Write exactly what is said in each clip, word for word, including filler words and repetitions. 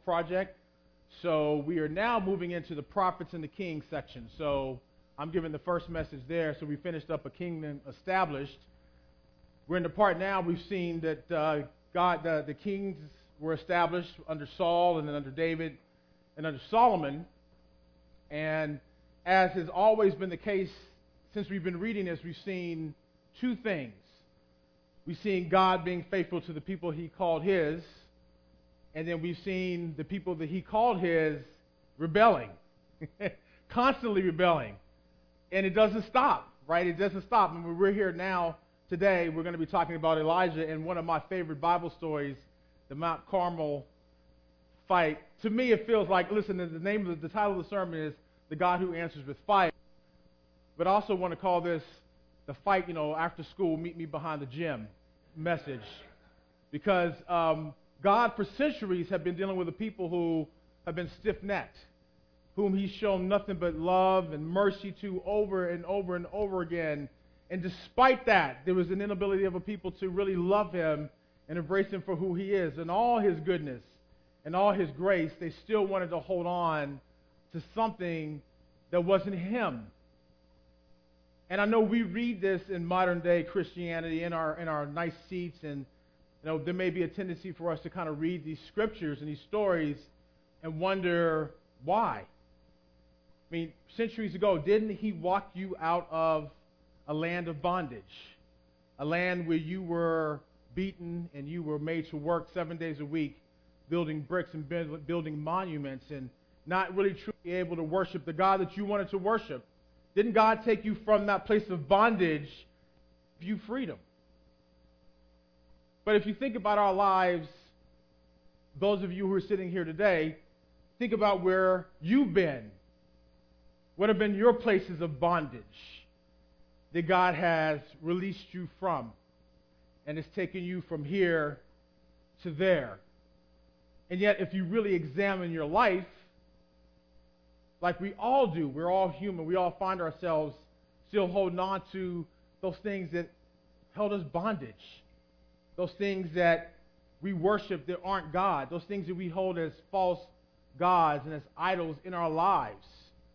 project. So we are now moving into the prophets and the kings section. So I'm giving the first message there. So we finished up a kingdom established. We're in the part now we've seen that uh, God, the, the kings were established under Saul and then under David and under Solomon. And as has always been the case since we've been reading this, we've seen two things. We've seen God being faithful to the people he called his, and then we've seen the people that he called his rebelling, constantly rebelling. And it doesn't stop, right? It doesn't stop. And we're here now today, we're going to be talking about Elijah and one of my favorite Bible stories, the Mount Carmel fight. To me, it feels like, listen, the name of the, the title of the sermon is The God Who Answers with Fire. But I also want to call this the fight, you know, after school, meet me behind the gym message. Because um, God, for centuries, have been dealing with the people who have been stiff-necked, whom he's shown nothing but love and mercy to over and over and over again. And despite that, there was an inability of a people to really love him and embrace him for who he is. And all his goodness and all his grace, they still wanted to hold on to something that wasn't him. And I know we read this in modern-day Christianity in our in our nice seats, and you know there may be a tendency for us to kind of read these scriptures and these stories and wonder why. I mean, centuries ago, didn't he walk you out of a land of bondage, a land where you were beaten and you were made to work seven days a week, building bricks and building monuments, and not really truly able to worship the God that you wanted to worship? Didn't God take you from that place of bondage, give you freedom? But if you think about our lives, those of you who are sitting here today, think about where you've been. What have been your places of bondage that God has released you from and has taken you from here to there? And yet, if you really examine your life, like we all do, we're all human, we all find ourselves still holding on to those things that held us bondage, those things that we worship that aren't God, those things that we hold as false gods and as idols in our lives.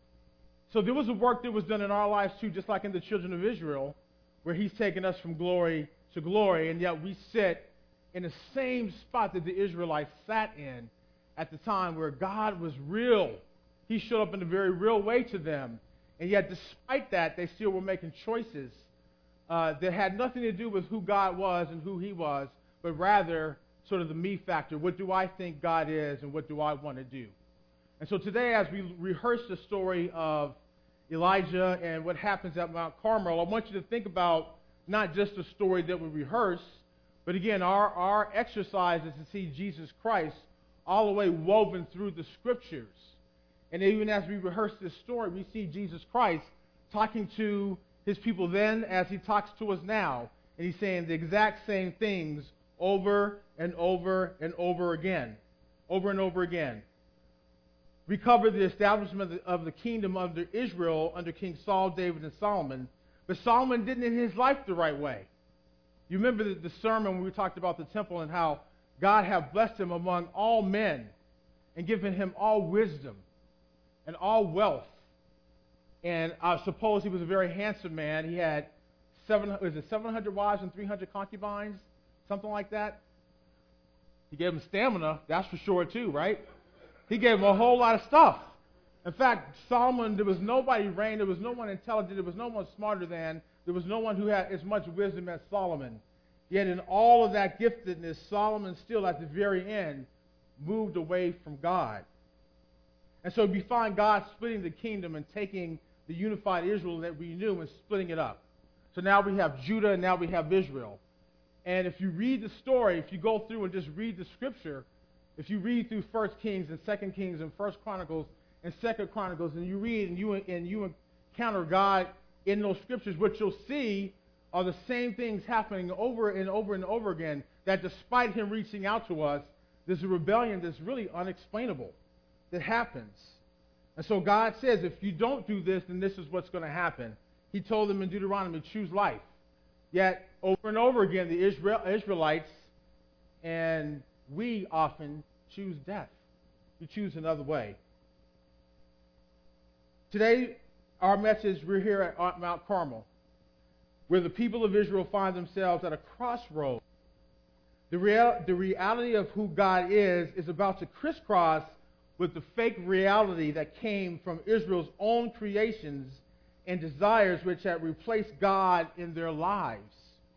So there was a work that was done in our lives too, just like in the children of Israel, where he's taken us from glory to glory, and yet we sit in the same spot that the Israelites sat in at the time, where God was real. He showed up in a very real way to them. And yet, despite that, they still were making choices uh, that had nothing to do with who God was and who he was, but rather sort of the me factor. What do I think God is, and what do I want to do? And so today, as we rehearse the story of Elijah and what happens at Mount Carmel, I want you to think about not just the story that we rehearse, but again, our, our exercise is to see Jesus Christ all the way woven through the Scriptures. And even as we rehearse this story, we see Jesus Christ talking to his people then as he talks to us now. And he's saying the exact same things over and over and over again. Over and over again. We covered the establishment of the, of the kingdom under Israel under King Saul, David, and Solomon. But Solomon didn't in his life the right way. You remember the, the sermon when we talked about the temple and how God had blessed him among all men and given him all wisdom and all wealth. And I suppose he was a very handsome man. He had seven, was it seven hundred wives and three hundred concubines, something like that. He gave him stamina, that's for sure too, right? He gave him a whole lot of stuff. In fact, Solomon, there was nobody reigned, there was no one intelligent, there was no one smarter than, there was no one who had as much wisdom as Solomon. Yet in all of that giftedness, Solomon still at the very end moved away from God. And so we find God splitting the kingdom and taking the unified Israel that we knew and splitting it up. So now we have Judah and now we have Israel. And if you read the story, if you go through and just read the scripture, if you read through First Kings and Second Kings and First Chronicles and Second Chronicles, and you read and you and you encounter God in those scriptures, what you'll see are the same things happening over and over and over again, that despite him reaching out to us, there's a rebellion that's really unexplainable that happens. And so God says, if you don't do this, then this is what's going to happen. He told them in Deuteronomy, choose life. Yet, over and over again, the Israel, Israelites and we often choose death. you choose another way. Today, our message, we're here at Mount Carmel, where the people of Israel find themselves at a crossroad. The, real, the reality of who God is is about to crisscross with the fake reality that came from Israel's own creations and desires, which had replaced God in their lives.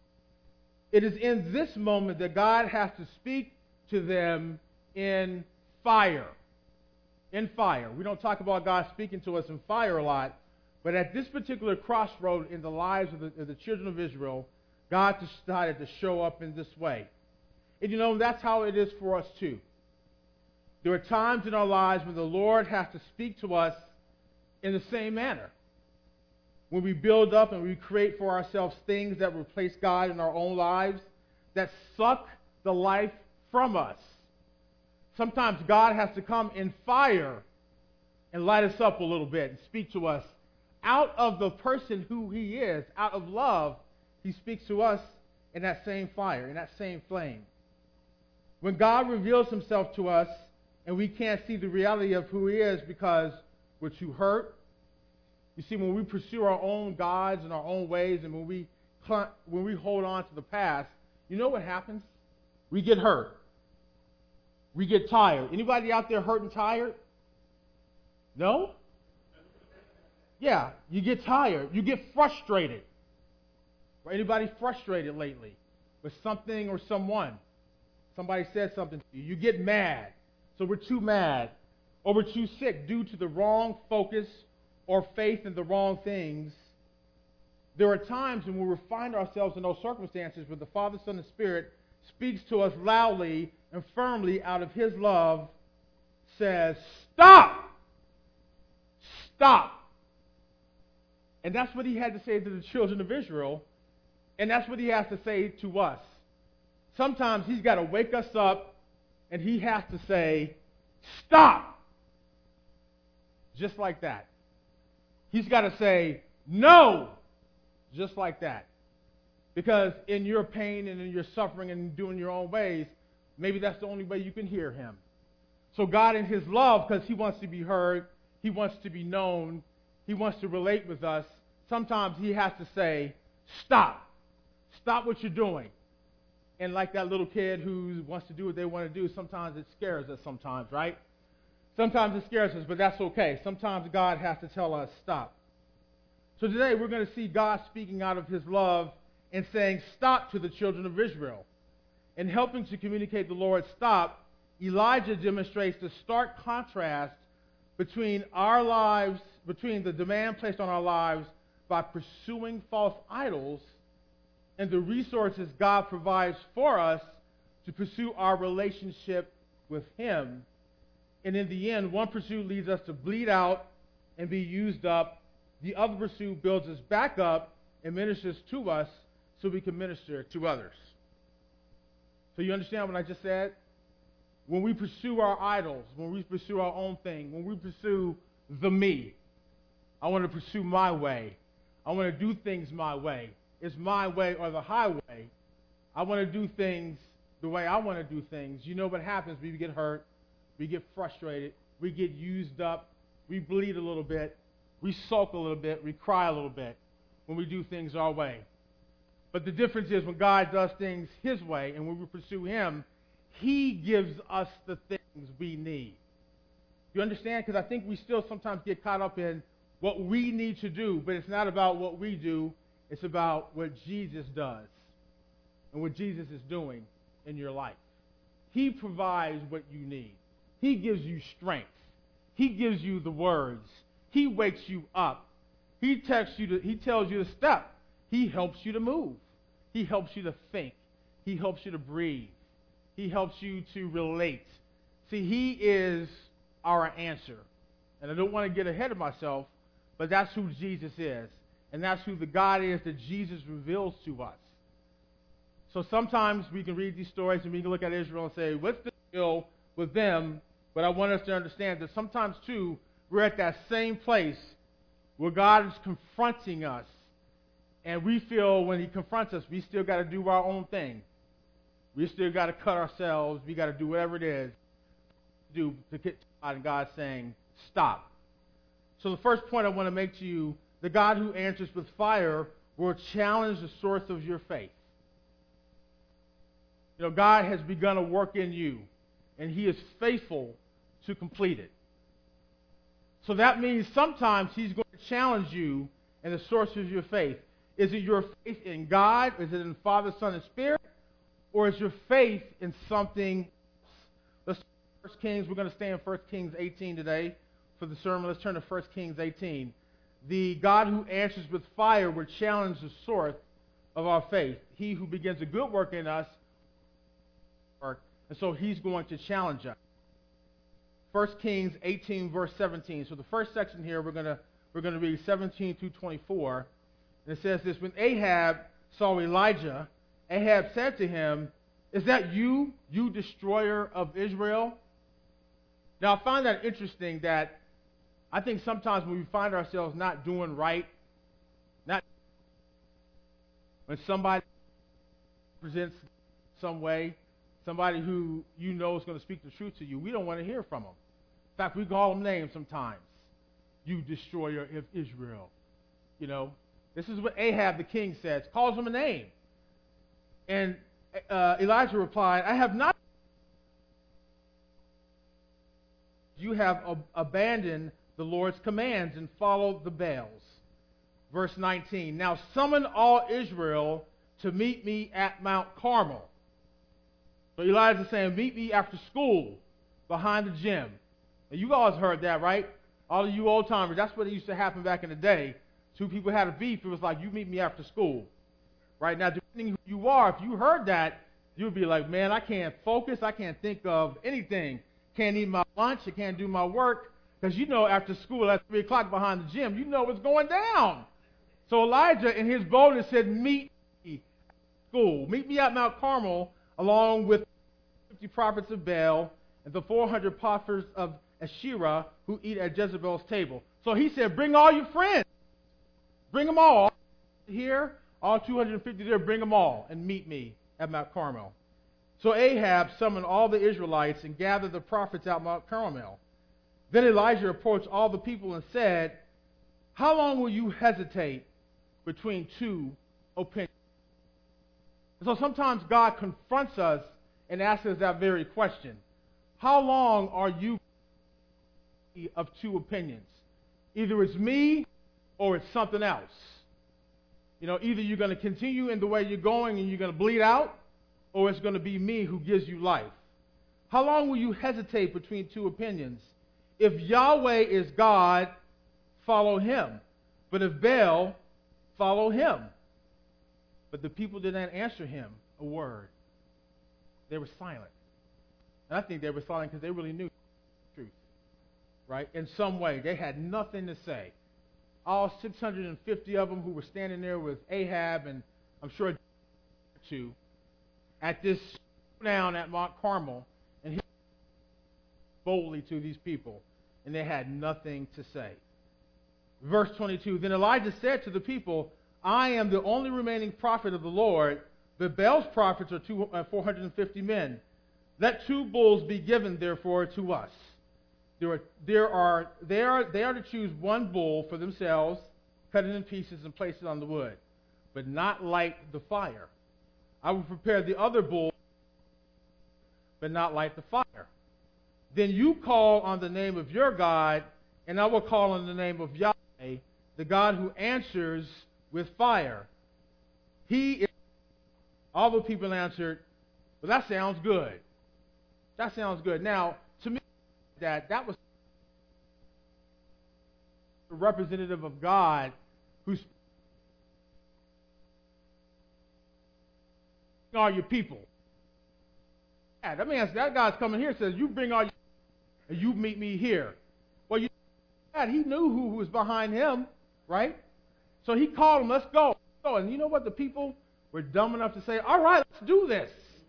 It is in this moment that God has to speak to them in fire. In fire. We don't talk about God speaking to us in fire a lot, but at this particular crossroad in the lives of the, of the children of Israel, God decided to show up in this way. And you know, that's how it is for us too. There are times in our lives when the Lord has to speak to us in the same manner. When we build up and we create for ourselves things that replace God in our own lives, that suck the life from us. Sometimes God has to come in fire and light us up a little bit and speak to us. Out of the person who he is, out of love, he speaks to us in that same fire, in that same flame. When God reveals himself to us and we can't see the reality of who he is because we're too hurt. You see, when we pursue our own gods and our own ways, and when we when we hold on to the past, you know what happens? We get hurt. We get tired. Anybody out there hurt and tired? No? Yeah, you get tired. You get frustrated. Anybody frustrated lately with something or someone? Somebody said something to you. You get mad. So we're too mad. Or we're too sick due to the wrong focus or faith in the wrong things. There are times when we find ourselves in those circumstances where the Father, Son, and Spirit speaks to us loudly and firmly out of his love, says, stop! Stop! And that's what he had to say to the children of Israel, and that's what he has to say to us. Sometimes he's got to wake us up, and he has to say, stop! Just like that. He's got to say, no! Just like that. Because in your pain and in your suffering and doing your own ways, maybe that's the only way you can hear him. So God in his love, because he wants to be heard, he wants to be known, he wants to relate with us, sometimes he has to say, stop. Stop what you're doing. And like that little kid who wants to do what they want to do, sometimes it scares us sometimes, right? Sometimes it scares us, but that's okay. Sometimes God has to tell us, stop. So today we're going to see God speaking out of his love and saying stop to the children of Israel. In helping to communicate the Lord's stop, Elijah demonstrates the stark contrast between our lives, between the demand placed on our lives by pursuing false idols and the resources God provides for us to pursue our relationship with him. And in the end, one pursuit leads us to bleed out and be used up. The other pursuit builds us back up and ministers to us so we can minister to others. So you understand what I just said? When we pursue our idols, when we pursue our own thing, when we pursue the me, I want to pursue my way. I want to do things my way. It's my way or the highway. I want to do things the way I want to do things. You know what happens? We get hurt. We get frustrated. We get used up. We bleed a little bit. We sulk a little bit. We cry a little bit when we do things our way. But the difference is when God does things his way and when we pursue him, he gives us the things we need. You understand? Because I think we still sometimes get caught up in what we need to do, but it's not about what we do. It's about what Jesus does and what Jesus is doing in your life. He provides what you need. He gives you strength. He gives you the words. He wakes you up. He texts you to, he tells you to step. He helps you to move. He helps you to think. He helps you to breathe. He helps you to relate. See, he is our answer. And I don't want to get ahead of myself, but that's who Jesus is. And that's who the God is that Jesus reveals to us. So sometimes we can read these stories and we can look at Israel and say, what's the deal with them? But I want us to understand that sometimes, too, we're at that same place where God is confronting us. And we feel when he confronts us, we still got to do our own thing. We still got to cut ourselves. We got to do whatever it is. do to get to God, and God's saying, stop. So the first point I want to make to you, the God who answers with fire will challenge the source of your faith. You know, God has begun a work in you, and he is faithful to complete it. So that means sometimes he's going to challenge you in the source of your faith. Is it your faith in God? Is it in Father, Son, and Spirit? Or is your faith in something else? Let's turn to First Kings. We're going to stay in First Kings eighteen today for the sermon. Let's turn to First Kings eighteen. The God who answers with fire will challenge the source of our faith. He who begins a good work in us, and so he's going to challenge us. First Kings eighteen, verse seventeen. So the first section here, we're going to we're going to read seventeen through twenty-four. And it says this: when Ahab saw Elijah, Ahab said to him, "Is that you, you destroyer of Israel?" Now, I find that interesting that I think sometimes when we find ourselves not doing right, not when somebody presents some way, somebody who you know is going to speak the truth to you, we don't want to hear from them. In fact, we call them names sometimes. You destroyer of Israel. You know, this is what Ahab the king says. Calls him a name. And uh, Elijah replied, "I have not. You have ab- abandoned the Lord's commands and followed the Baals." Verse nineteen. Now summon all Israel to meet me at Mount Carmel. So Elijah is saying, meet me after school behind the gym. And you guys heard that, right? All of you old timers, that's what used to happen back in the day. Two people had a beef. It was like, you meet me after school. Right now, depending who you are, if you heard that, you would be like, man, I can't focus. I can't think of anything. Can't eat my lunch. I can't do my work. Because you know after school at three o'clock behind the gym, you know what's going down. So Elijah, in his boldness, said, meet me at school. Meet me at Mount Carmel along with fifty prophets of Baal and the four hundred prophets of Asherah who eat at Jezebel's table. So he said, bring all your friends. Bring them all here. All two hundred fifty there, bring them all and meet me at Mount Carmel. So Ahab summoned all the Israelites and gathered the prophets at Mount Carmel. Then Elijah approached all the people and said, how long will you hesitate between two opinions? So sometimes God confronts us and asks us that very question. How long are you of two opinions? Either it's me or it's something else. You know, either you're going to continue in the way you're going and you're going to bleed out, or it's going to be me who gives you life. How long will you hesitate between two opinions? If Yahweh is God, follow him. But if Baal, follow him. But the people did not answer him a word. They were silent. And I think they were silent because they really knew the truth. Right? In some way. They had nothing to say. All six hundred fifty of them who were standing there with Ahab and I'm sure two at this down at Mount Carmel, and he boldly to these people, and they had nothing to say. Verse twenty-two, then Elijah said to the people, I am the only remaining prophet of the Lord, but Baal's prophets are two, uh, four hundred fifty men. Let two bulls be given, therefore, to us. There are, there are, they, are, they are to choose one bull for themselves, cut it in pieces and place it on the wood, but not light the fire. I will prepare the other bull, but not light the fire. Then you call on the name of your God, and I will call on the name of Yahweh, the God who answers with fire. He is. All the people answered, well, that sounds good. That sounds good. Now, to me, that that was the representative of God who's all your people. Yeah, that means that guy's coming here and says, you bring all your and you meet me here. Well, you that he knew who was behind him, right? So he called him, let's go. Let's go. And you know what? The people were dumb enough to say, all right, let's do this.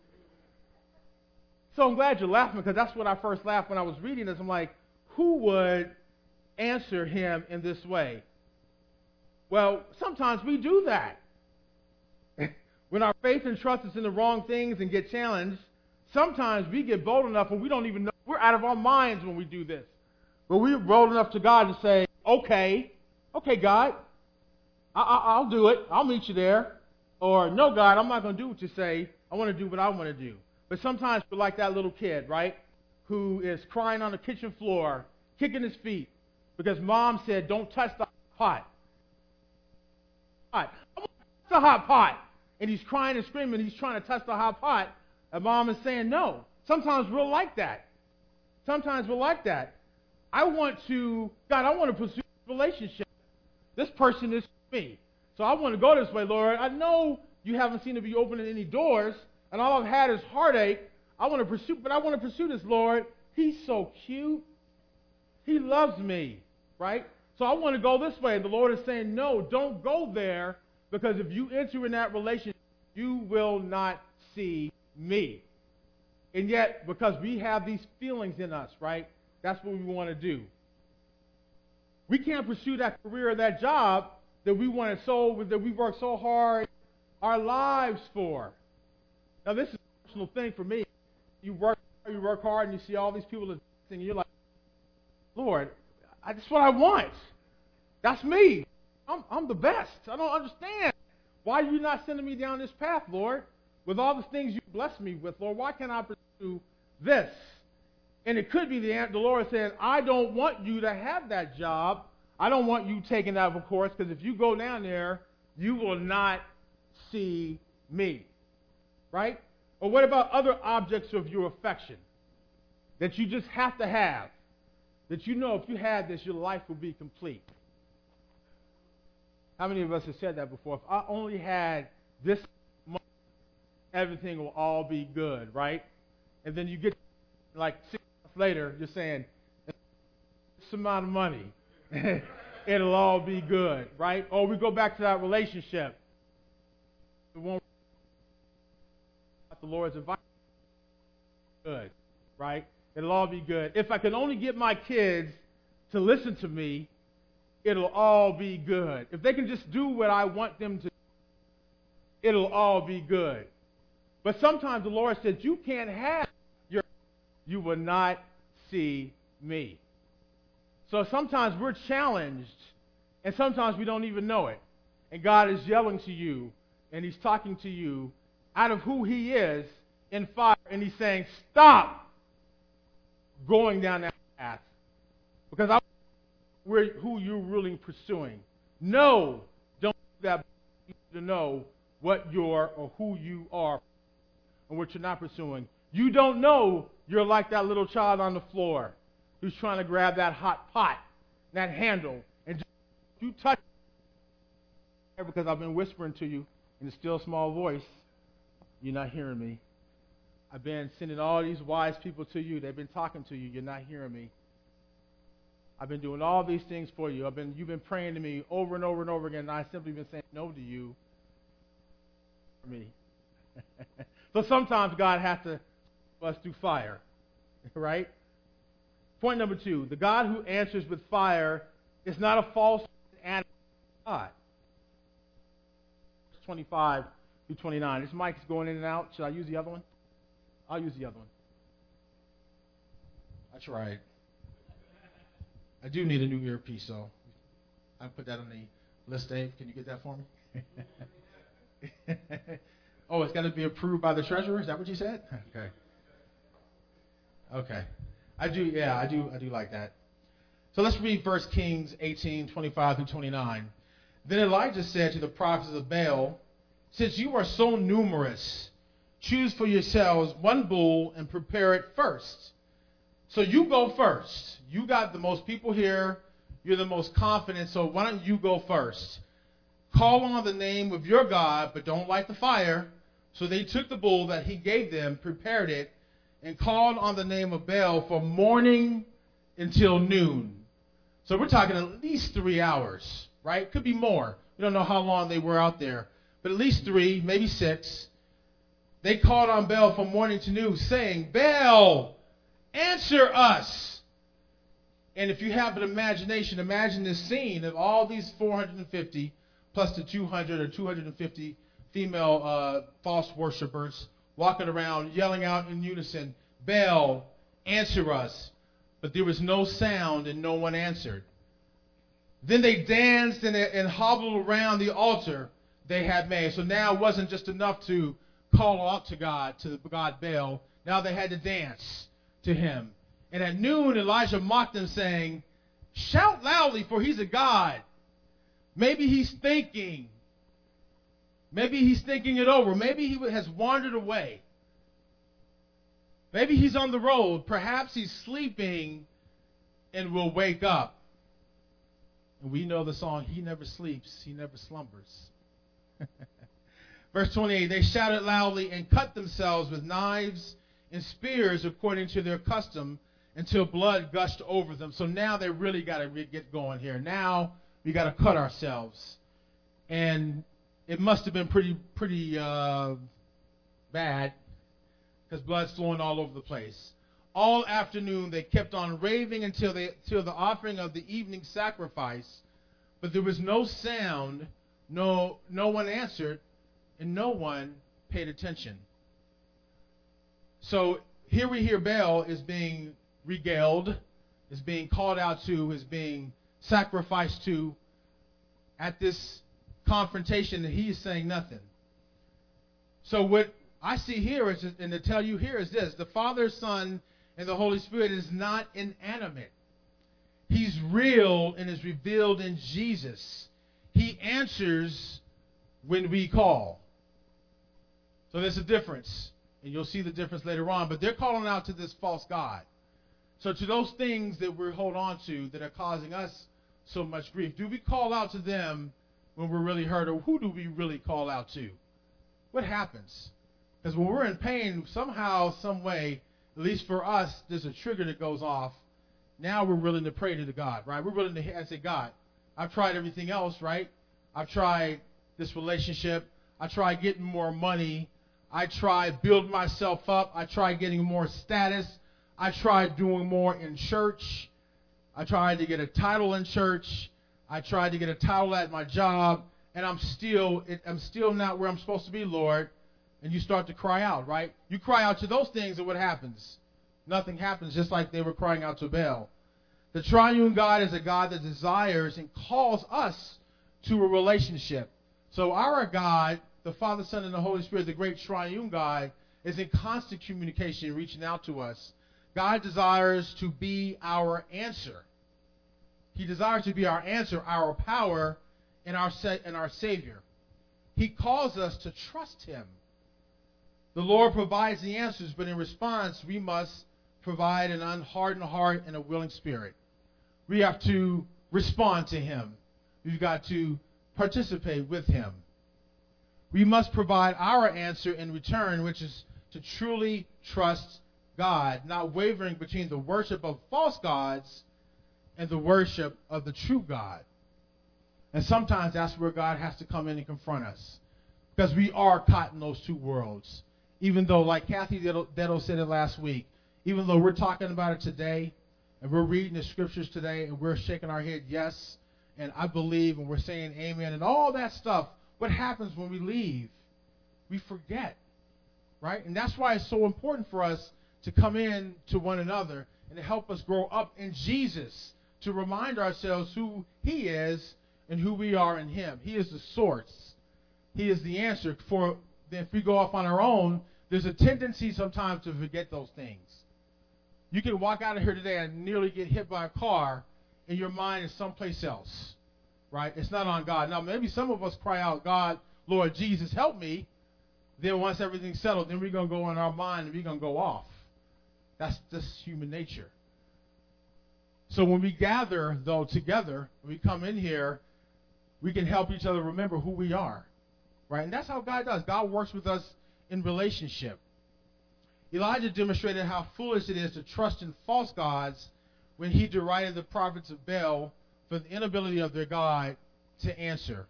So I'm glad you're laughing because that's what I first laughed when I was reading this. I'm like, who would answer him in this way? Well, sometimes we do that. When our faith and trust is in the wrong things and get challenged, sometimes we get bold enough and we don't even know We're out of our minds when we do this. But we're bold enough to God to say, okay, okay, God, I, I, I'll do it. I'll meet you there. Or, no, God, I'm not going to do what you say. I want to do what I want to do. But sometimes we're like that little kid, right, who is crying on the kitchen floor, kicking his feet, because mom said, don't touch the pot. I want to touch the hot pot. And he's crying and screaming. He's trying to touch the hot pot. And mom is saying no. Sometimes we're like that. Sometimes we're like that. I want to, God, I want to pursue a relationship. This person is me. So I want to go this way, Lord. I know you haven't seen to be opening any doors, and all I've had is heartache. I want to pursue, but I want to pursue this, Lord. He's so cute. He loves me, right? So I want to go this way. And the Lord is saying, no, don't go there, because if you enter in that relationship, you will not see me. And yet, because we have these feelings in us, right, that's what we want to do. We can't pursue that career or that job that we want to so that we work so hard our lives for. Now, this is a personal thing for me. You work, you work hard, and you see all these people that and you're like, Lord, I, that's what I want. That's me. I'm, I'm the best. I don't understand. Why are you not sending me down this path, Lord? With all the things you bless me with, Lord, why can't I pursue this? And it could be the, the Lord saying, I don't want you to have that job. I don't want you taking that of course, because if you go down there, you will not see me. Right? Or what about other objects of your affection that you just have to have? That you know if you had this, your life will be complete. How many of us have said that before? If I only had this money, everything will all be good, right? And then you get, like, six months later, you're saying, this amount of money, it'll all be good, right? Or we go back to that relationship. It won't the Lord's advice. Good, right? It'll all be good. If I can only get my kids to listen to me, it'll all be good. If they can just do what I want them to do, it'll all be good. But sometimes the Lord says, you can't have your, you will not see me. So sometimes we're challenged, and sometimes we don't even know it. And God is yelling to you, and He's talking to you out of who He is in fire, and He's saying, stop going down that path. Because I where who you're really pursuing. No, don't do that to know what you're or who you are and what you're not pursuing. You don't know you're like that little child on the floor who's trying to grab that hot pot, that handle, and just, you touch it because I've been whispering to you in a still small voice. You're not hearing me. I've been sending all these wise people to you. They've been talking to you. You're not hearing me. I've been doing all these things for you. I've been, you've been praying to me over and over and over again, and I've simply been saying no to you. For me. So sometimes God has to us through fire, right? Point number two, the God who answers with fire is not a false God. twenty-five through twenty-nine. This mic is going in and out. Should I use the other one? I'll use the other one. That's right. I do need a new earpiece, so I put that on the list, Dave. Can you get that for me? Oh, it's got to be approved by the treasurer? Is that what you said? Okay. Okay. I do, yeah, I do, I do like that. So let's read First Kings eighteen, twenty-five through twenty-nine. Then Elijah said to the prophets of Baal, since you are so numerous, choose for yourselves one bull and prepare it first. So you go first. You got the most people here. You're the most confident, so why don't you go first? Call on the name of your God, but don't light the fire. So they took the bull that he gave them, prepared it, and called on the name of Baal from morning until noon. So we're talking at least three hours, right? Could be more. We don't know how long they were out there, but at least three, maybe six. They called on Baal from morning to noon, saying, Baal, answer us. And if you have an imagination, imagine this scene of all these four hundred fifty plus the two hundred or two hundred fifty female uh, false worshipers walking around yelling out in unison, Baal, answer us. But there was no sound and no one answered. Then they danced and, and hobbled around the altar they had made. So now it wasn't just enough to call out to God, to the god Baal. Now they had to dance to him. And at noon, Elijah mocked them, saying, shout loudly, for he's a god. Maybe he's thinking. Maybe he's thinking it over. Maybe he has wandered away. Maybe he's on the road. Perhaps he's sleeping and will wake up. And we know the song, he never sleeps, he never slumbers. Verse twenty-eight, they shouted loudly and cut themselves with knives and spears according to their custom until blood gushed over them. So now they really got to re- get going here. Now we got to cut ourselves. And it must have been pretty, pretty uh, bad because blood's flowing all over the place. All afternoon they kept on raving until, they, until the offering of the evening sacrifice, but there was no sound, no, no one answered, and no one paid attention. So here we hear Baal is being regaled, is being called out to, is being sacrificed to at this confrontation, and he is saying nothing. So what I see here is, and to tell you here is this: the Father, Son, and the Holy Spirit is not inanimate. He's real and is revealed in Jesus. He answers when we call. So there's a difference, and you'll see the difference later on. But they're calling out to this false god. So to those things that we hold on to that are causing us so much grief, do we call out to them when we're really hurt, or who do we really call out to? What happens? Because when we're in pain, somehow, some way, at least for us, there's a trigger that goes off. Now we're willing to pray to the God, right? We're willing to say, God, I've tried everything else, right? I've tried this relationship. I tried getting more money. I tried building myself up. I tried getting more status. I tried doing more in church. I tried to get a title in church. I tried to get a title at my job, and I'm still, I'm still not where I'm supposed to be, Lord. And you start to cry out, right? You cry out to those things, and what happens? Nothing happens, just like they were crying out to Baal. The triune God is a God that desires and calls us to a relationship. So our God, the Father, Son, and the Holy Spirit, the great triune God, is in constant communication, reaching out to us. God desires to be our answer. He desires to be our answer, our power, and our sa- and our Savior. He calls us to trust him. The Lord provides the answers, but in response, we must provide an unhardened heart and a willing spirit. We have to respond to him. We've got to participate with him. We must provide our answer in return, which is to truly trust God, not wavering between the worship of false gods and the worship of the true God. And sometimes that's where God has to come in and confront us, because we are caught in those two worlds. Even though, like Kathy Detto said it last week, even though we're talking about it today, and we're reading the scriptures today, and we're shaking our head yes, and I believe, and we're saying amen, and all that stuff, what happens when we leave? We forget, right? And that's why it's so important for us to come in to one another and to help us grow up in Jesus, to remind ourselves who he is and who we are in him. He is the source. He is the answer. For if we go off on our own, there's a tendency sometimes to forget those things. You can walk out of here today and nearly get hit by a car, and your mind is someplace else, right? It's not on God. Now, maybe some of us cry out, God, Lord Jesus, help me. Then once everything's settled, then we're going to go in our mind and we're going to go off. That's just human nature. So when we gather, though, together, when we come in here, we can help each other remember who we are, right? And that's how God does. God works with us in relationship. Elijah demonstrated how foolish it is to trust in false gods when he derided the prophets of Baal for the inability of their God to answer.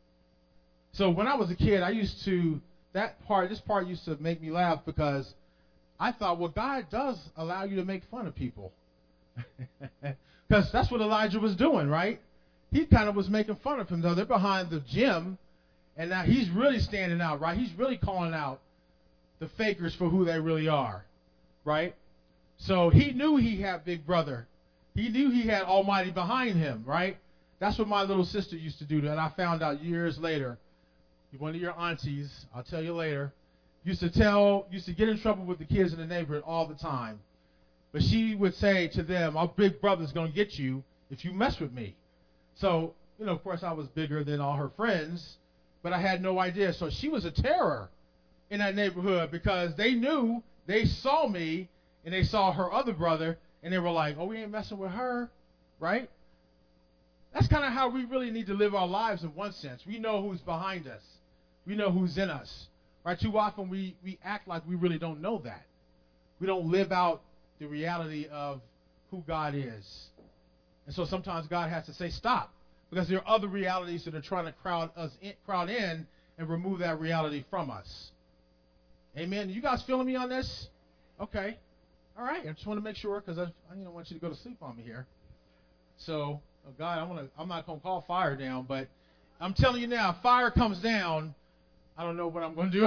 So when I was a kid, I used to, that part, this part used to make me laugh, because I thought, well, God does allow you to make fun of people. Because that's what Elijah was doing, right? He kind of was making fun of him, though. They're behind the gym, and now he's really standing out, right? He's really calling out the fakers for who they really are, right? So he knew he had Big Brother. He knew he had Almighty behind him, right? That's what my little sister used to do, and I found out years later. One of your aunties, I'll tell you later, used to tell, used to get in trouble with the kids in the neighborhood all the time. But she would say to them, our big brother's going to get you if you mess with me. So, you know, of course, I was bigger than all her friends, but I had no idea. So she was a terror in that neighborhood because they knew, they saw me, and they saw her other brother, and they were like, oh, we ain't messing with her, right? That's kind of how we really need to live our lives in one sense. We know who's behind us. We know who's in us. Right? Too often we, we act like we really don't know that. We don't live out the reality of who God is. And so sometimes God has to say stop because there are other realities that are trying to crowd us in, crowd in and remove that reality from us. Amen. You guys feeling me on this? Okay. All right. I just want to make sure because I, I don't want you to go to sleep on me here. So, oh God, I'm gonna I'm not gonna call fire down, but I'm telling you now, if fire comes down, I don't know what I'm going to do.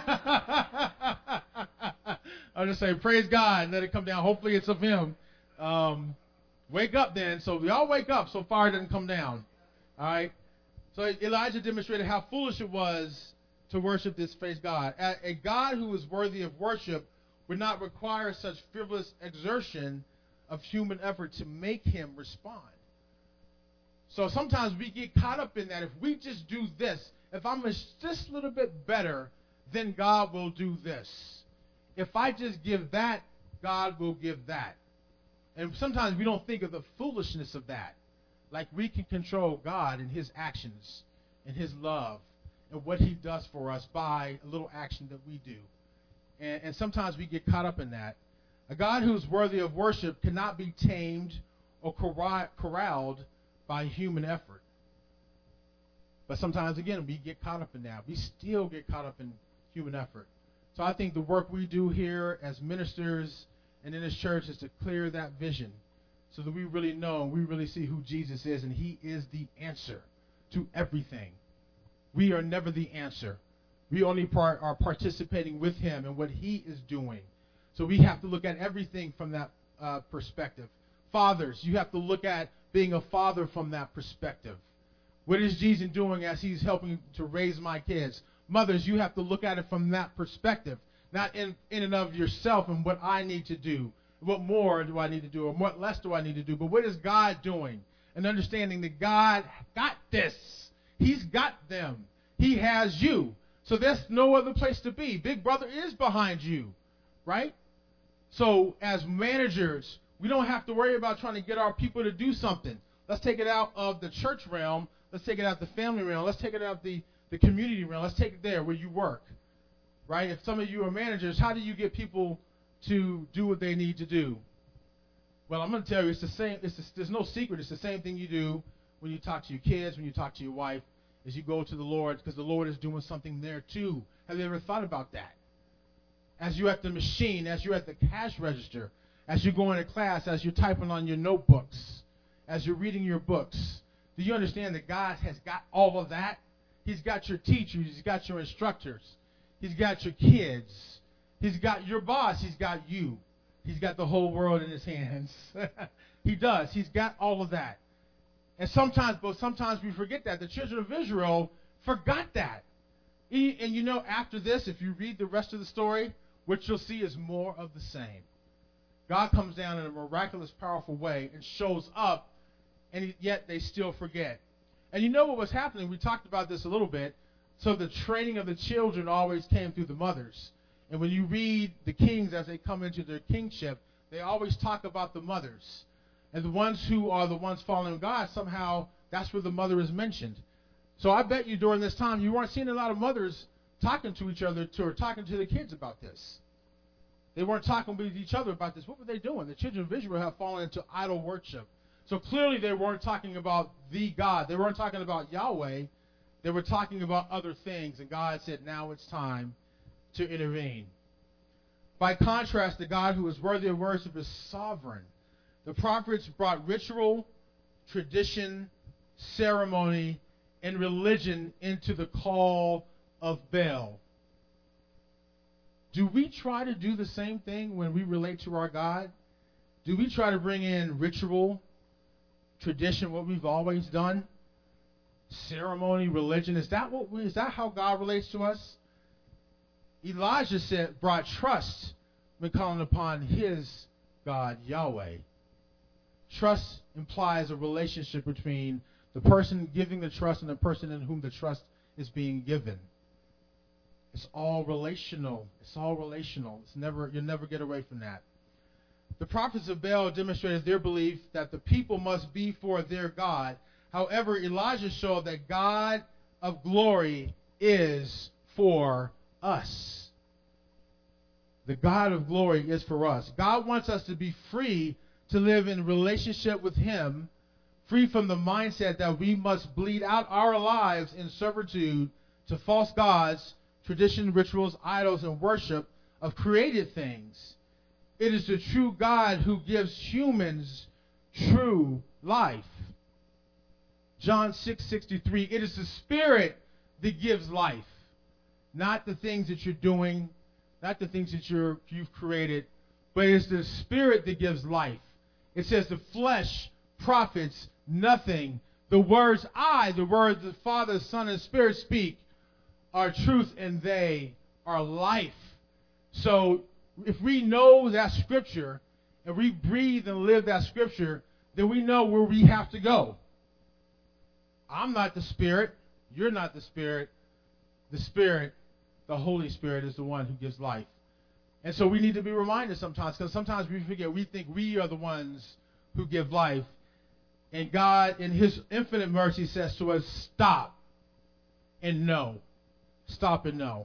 I'll just say, praise God, and let it come down. Hopefully it's of him. Um, wake up then. So we all wake up so fire doesn't come down. All right? So Elijah demonstrated how foolish it was to worship this face God. A, a God who is worthy of worship would not require such frivolous exertion of human effort to make him respond. So sometimes we get caught up in that. If we just do this, if I'm just a little bit better, then God will do this. If I just give that, God will give that. And sometimes we don't think of the foolishness of that. Like we can control God and his actions and his love and what he does for us by a little action that we do. And, and sometimes we get caught up in that. A God who is worthy of worship cannot be tamed or corralled by human effort. But sometimes, again, we get caught up in that. We still get caught up in human effort. So I think the work we do here as ministers and in this church is to clear that vision so that we really know and we really see who Jesus is, and he is the answer to everything. We are never the answer. We only part, are participating with him in what he is doing. So we have to look at everything from that uh, perspective. Fathers, you have to look at being a father from that perspective. What is Jesus doing as he's helping to raise my kids? Mothers, you have to look at it from that perspective, not in, in and of yourself and what I need to do. What more do I need to do, or what less do I need to do? But what is God doing? And understanding that God got this. He's got them. He has you. So there's no other place to be. Big Brother is behind you, right? So as managers, we don't have to worry about trying to get our people to do something. Let's take it out of the church realm. Let's take it out of the family realm. Let's take it out of the, the community realm. Let's take it there where you work, right? If some of you are managers, how do you get people to do what they need to do? Well, I'm going to tell you, it's the same. It's the, there's no secret. It's the same thing you do when you talk to your kids, when you talk to your wife, as you go to the Lord, because the Lord is doing something there too. Have you ever thought about that? As you're at the machine, as you're at the cash register, as you're going to class, as you're typing on your notebooks, as you're reading your books, do you understand that God has got all of that? He's got your teachers. He's got your instructors. He's got your kids. He's got your boss. He's got you. He's got the whole world in his hands. He does. He's got all of that. And sometimes, but sometimes we forget that. The children of Israel forgot that. And you know, after this, if you read the rest of the story, what you'll see is more of the same. God comes down in a miraculous, powerful way and shows up, and yet they still forget. And you know what was happening? We talked about this a little bit. So the training of the children always came through the mothers. And when you read the kings as they come into their kingship, they always talk about the mothers. And the ones who are the ones following God, somehow that's where the mother is mentioned. So I bet you during this time you weren't seeing a lot of mothers talking to each other to, or talking to the kids about this. They weren't talking with each other about this. What were they doing? The children of Israel have fallen into idol worship. So clearly they weren't talking about the God. They weren't talking about Yahweh. They were talking about other things. And God said, now it's time to intervene. By contrast, the God who is worthy of worship is sovereign. The prophets brought ritual, tradition, ceremony, and religion into the call of Baal. Do we try to do the same thing when we relate to our God? do we try to bring in ritual, tradition, what we've always done? Ceremony, religion, is that what we, is that how God relates to us? Elijah said, brought trust when calling upon his God, Yahweh. Trust implies a relationship between the person giving the trust and the person in whom the trust is being given. It's all relational. It's all relational. It's never, you'll never get away from that. The prophets of Baal demonstrated their belief that the people must be for their God. However, Elijah showed that God of glory is for us. The God of glory is for us. God wants us to be free to live in relationship with him, free from the mindset that we must bleed out our lives in servitude to false gods, tradition, rituals, idols, and worship of created things. It is the true God who gives humans true life. John six sixty-three, it is the Spirit that gives life, not the things that you're doing, not the things that you're, you've created, but it's the Spirit that gives life. It says the flesh profits nothing. The words I, the words the Father, Son, and Spirit speak are truth, and they are life. So if we know that scripture, and we breathe and live that scripture, then we know where we have to go. I'm not the Spirit. You're not the Spirit. The Spirit, the Holy Spirit, is the one who gives life. And so we need to be reminded sometimes, because sometimes we forget, we think we are the ones who give life. And God, in his infinite mercy, says to us, stop and know. Stop and know.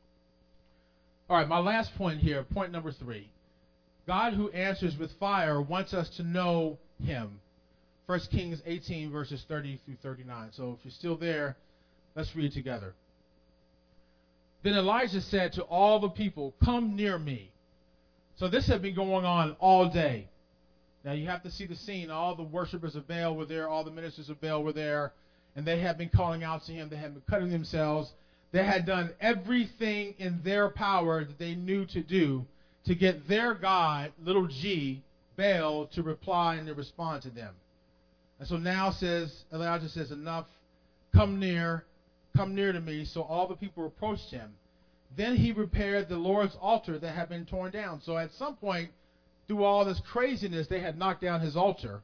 All right, my last point here, point number three. God who answers with fire wants us to know him. First Kings eighteen, verses thirty through thirty-nine. So if you're still there, let's read together. Then Elijah said to all the people, come near me. So this had been going on all day. Now you have to see the scene. All the worshipers of Baal were there. All the ministers of Baal were there. And they had been calling out to him. They had been cutting themselves. They had done everything in their power that they knew to do to get their God, little g, Baal, to reply and to respond to them. And so now says, Elijah says, enough, come near, come near to me. So all the people approached him. Then he repaired the Lord's altar that had been torn down. So at some point, through all this craziness, they had knocked down his altar.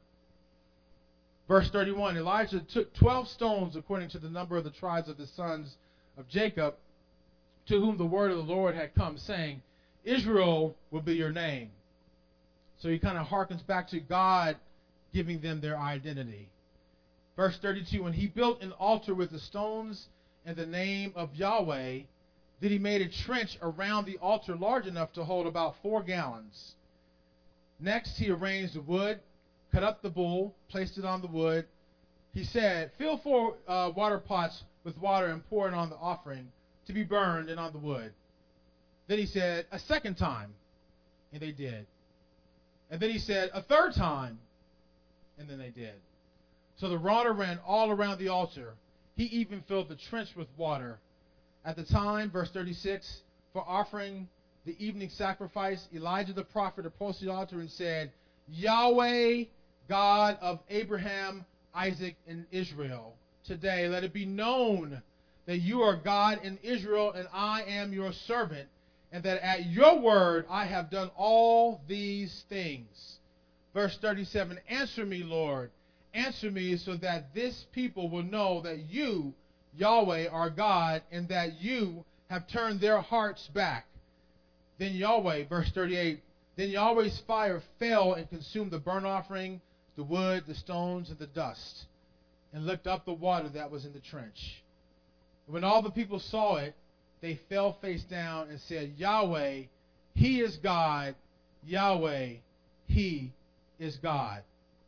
Verse thirty-one, Elijah took twelve stones according to the number of the tribes of the sons of Jacob, to whom the word of the Lord had come, saying, Israel will be your name. So he kind of harkens back to God giving them their identity. Verse thirty-two, and he built an altar with the stones and the name of Yahweh. Then he made a trench around the altar large enough to hold about four gallons. Next, he arranged the wood, cut up the bull, placed it on the wood. He said, fill four uh, water pots with water and pour it on the offering to be burned and on the wood. Then he said, a second time, and they did. And then he said, a third time, and then they did. So the water ran all around the altar. He even filled the trench with water. At the time, verse thirty-six, for offering the evening sacrifice, Elijah the prophet approached the altar and said, Yahweh, God of Abraham, Isaac, and Israel, today let it be known that you are God in Israel, and I am your servant, and that at your word I have done all these things. Verse thirty-seven, answer me, Lord. Answer me so that this people will know that you, Yahweh, are God, and that you have turned their hearts back. Then Yahweh, verse thirty-eight, then Yahweh's fire fell and consumed the burnt offering, the wood, the stones, and the dust, and licked up the water that was in the trench. When all the people saw it, they fell face down and said, Yahweh, he is God. Yahweh, he is God.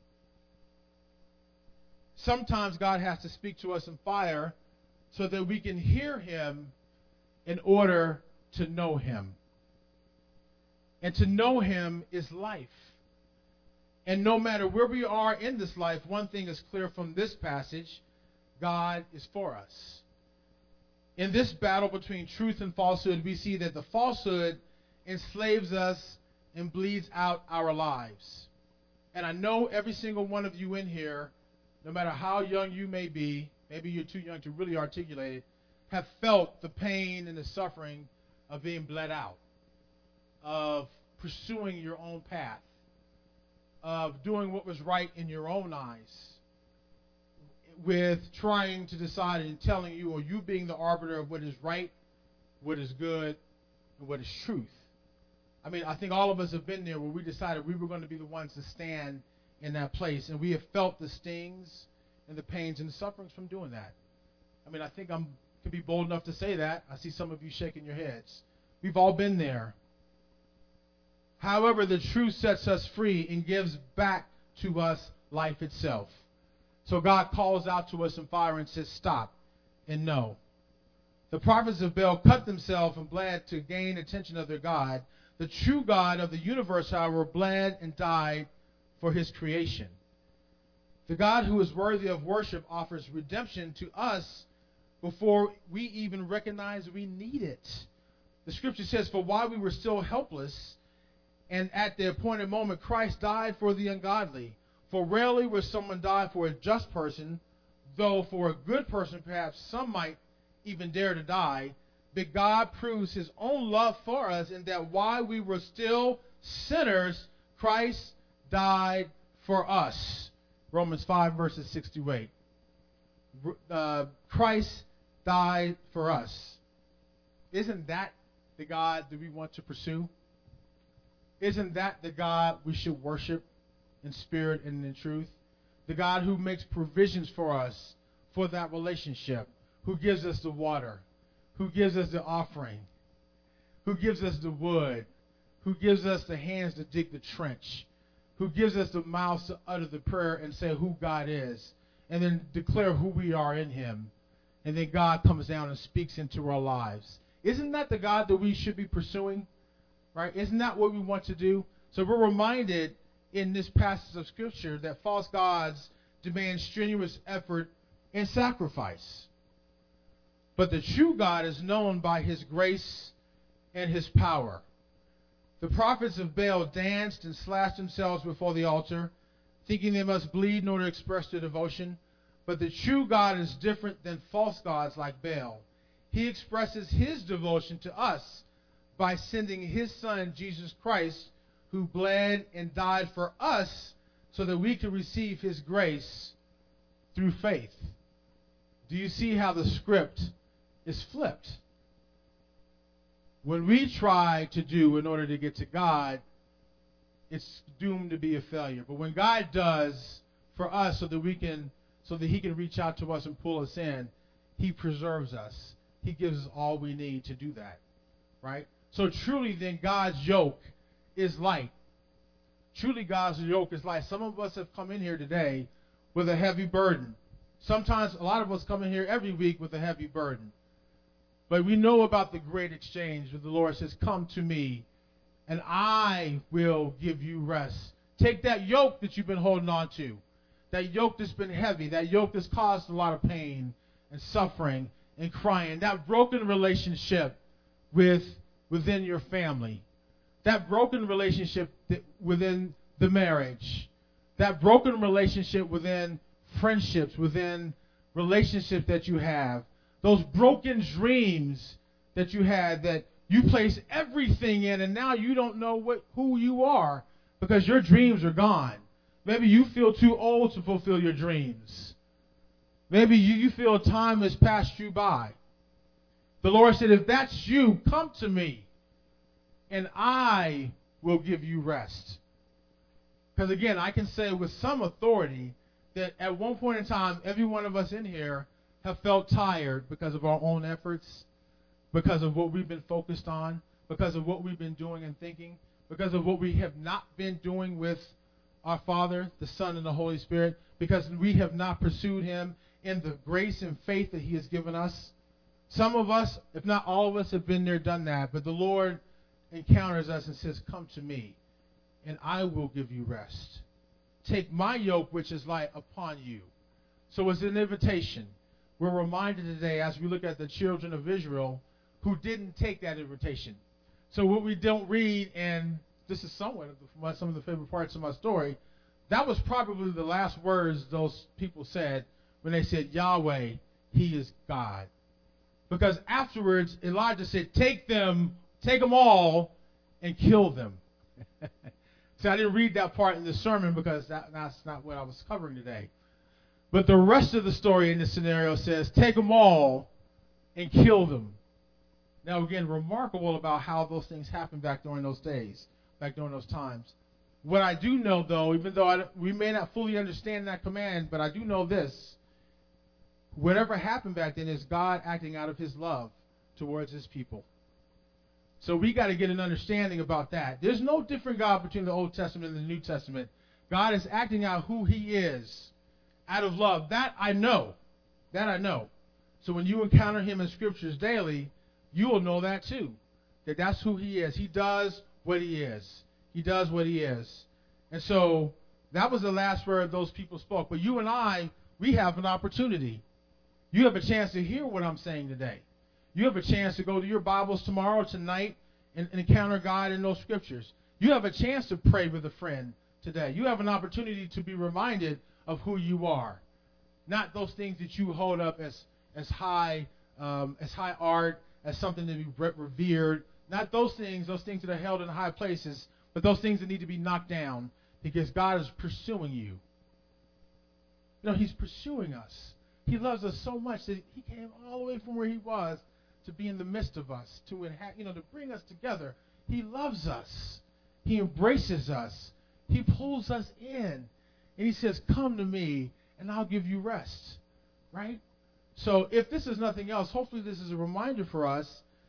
Sometimes God has to speak to us in fire so that we can hear him in order to know him. And to know him is life. And no matter where we are in this life, one thing is clear from this passage: God is for us. In this battle between truth and falsehood, we see that the falsehood enslaves us and bleeds out our lives. And I know every single one of you in here, no matter how young you may be, maybe you're too young to really articulate it, have felt the pain and the suffering of being bled out, of pursuing your own path, of doing what was right in your own eyes, with trying to decide and telling you, or you being the arbiter of what is right, what is good, and what is truth. I mean, I think all of us have been there where we decided we were going to be the ones to stand in that place, and we have felt the stings and the pains and the sufferings from doing that. I mean, I think I'm can be bold enough to say that. I see some of you shaking your heads. We've all been there. However, the truth sets us free and gives back to us life itself. So God calls out to us in fire and says, stop and no. The prophets of Baal cut themselves and bled to gain attention of their God. The true God of the universe, however, bled and died for his creation. The God who is worthy of worship offers redemption to us before we even recognize we need it. The scripture says, for while we were still helpless, and at the appointed moment, Christ died for the ungodly. For rarely will someone die for a just person, though for a good person perhaps some might even dare to die. But God proves his own love for us in that while we were still sinners, Christ died for us. Romans five, verses six to eight. Uh, Christ died for us. Isn't that the God that we want to pursue? Isn't that the God we should worship in spirit and in truth? The God who makes provisions for us for that relationship, who gives us the water, who gives us the offering, who gives us the wood, who gives us the hands to dig the trench, who gives us the mouths to utter the prayer and say who God is, and then declare who we are in him. And then God comes down and speaks into our lives. Isn't that the God that we should be pursuing? Right? Isn't that what we want to do? So we're reminded in this passage of Scripture that false gods demand strenuous effort and sacrifice. But the true God is known by his grace and his power. The prophets of Baal danced and slashed themselves before the altar, thinking they must bleed in order to express their devotion. But the true God is different than false gods like Baal. He expresses his devotion to us by sending his son, Jesus Christ, who bled and died for us so that we could receive his grace through faith. Do you see how the script is flipped? When we try to do in order to get to God, it's doomed to be a failure. But when God does for us so that we can, so that he can reach out to us and pull us in, he preserves us. He gives us all we need to do that. Right? So truly then God's yoke is light. Truly God's yoke is light. Some of us have come in here today with a heavy burden. Sometimes a lot of us come in here every week with a heavy burden. But we know about the great exchange where the Lord says, come to me and I will give you rest. Take that yoke that you've been holding on to, that yoke that's been heavy, that yoke that's caused a lot of pain and suffering and crying, that broken relationship with within your family, that broken relationship that within the marriage, that broken relationship within friendships, within relationships that you have, those broken dreams that you had that you place everything in, and now you don't know what who you are because your dreams are gone. Maybe you feel too old to fulfill your dreams. Maybe you, you feel time has passed you by. The Lord said, if that's you, come to me, and I will give you rest. Because again, I can say with some authority that at one point in time, every one of us in here have felt tired because of our own efforts, because of what we've been focused on, because of what we've been doing and thinking, because of what we have not been doing with our Father, the Son, and the Holy Spirit, because we have not pursued him in the grace and faith that he has given us. Some of us, if not all of us, have been there, done that. But the Lord encounters us and says, come to me, and I will give you rest. Take my yoke, which is light, upon you. So it's an invitation. We're reminded today as we look at the children of Israel who didn't take that invitation. So what we don't read, and this is somewhat of the, some of the favorite parts of my story, that was probably the last words those people said when they said, Yahweh, he is God. Because afterwards, Elijah said, take them, take them all, and kill them. So I didn't read that part in the sermon because that, that's not what I was covering today. But the rest of the story in this scenario says, take them all and kill them. Now, again, remarkable about how those things happened back during those days, back during those times. What I do know, though, even though I, we may not fully understand that command, but I do know this. Whatever happened back then is God acting out of his love towards his people. So we got to get an understanding about that. There's no different God between the Old Testament and the New Testament. God is acting out who he is out of love. That I know. That I know. So when you encounter him in scriptures daily, you will know that too. That that's who he is. He does what he is. He does what he is. And so that was the last word those people spoke. But you and I, we have an opportunity. You have a chance to hear what I'm saying today. You have a chance to go to your Bibles tomorrow, tonight, and, and encounter God in those scriptures. You have a chance to pray with a friend today. You have an opportunity to be reminded of who you are. Not those things that you hold up as, as high um, as high art, as something to be revered. Not those things, those things that are held in high places, but those things that need to be knocked down because God is pursuing you. You know, he's pursuing us. He loves us so much that he came all the way from where he was to be in the midst of us, to inha- you know, to bring us together. He loves us. He embraces us. He pulls us in. And he says, come to me and I'll give you rest. Right? So if this is nothing else, hopefully this is a reminder for us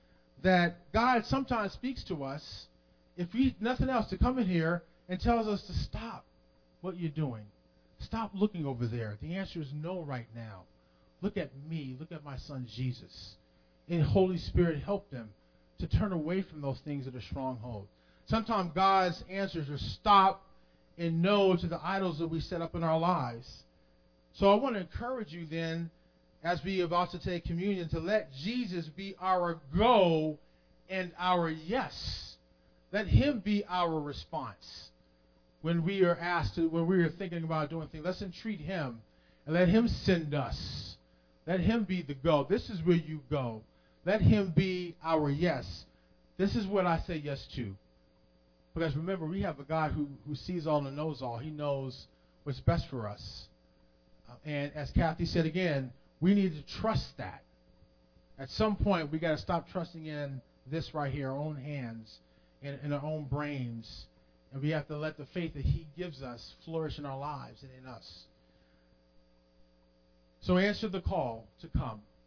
that God sometimes speaks to us, if we nothing else, to come in here and tells us to stop what you're doing. Stop looking over there. The answer is no right now. Look at me. Look at my son Jesus. And Holy Spirit, help them to turn away from those things that are stronghold. Sometimes God's answers are stop and no to the idols that we set up in our lives. So I want to encourage you then, as we are about to take communion, to let Jesus be our go and our yes. Let him be our response. When we are asked to, when we are thinking about doing things, let's entreat him and let him send us. Let him be the go. This is where you go. Let him be our yes. This is what I say yes to. Because remember, we have a God who, who sees all and knows all. He knows what's best for us. Uh, and as Kathy said again, we need to trust that. At some point, we got to stop trusting in this right here, our own hands and in our own brains. And we have to let the faith that he gives us flourish in our lives and in us. So answer the call to come.